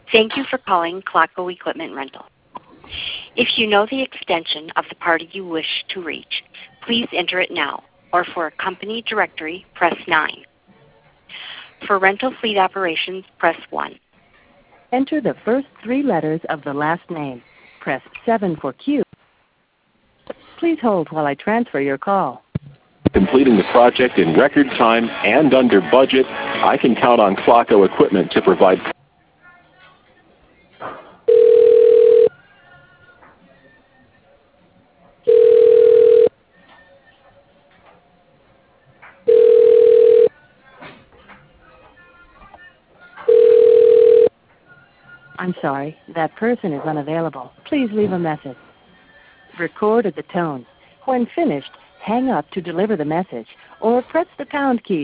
Thank you for calling Clocko Equipment Rental. If you know the extension of the party you wish to reach, please enter it now, or for a company directory, press 9. For rental fleet operations, press 1. Enter the first 3 letters of the last name. Press 7 for Q. Please hold while I transfer your call. Completing the project in record time and under budget, I can count on Clocko Equipment to provide. I'm sorry, that person is unavailable. Please leave a message. Record at the tone. When finished, hang up to deliver the message, or press the pound key.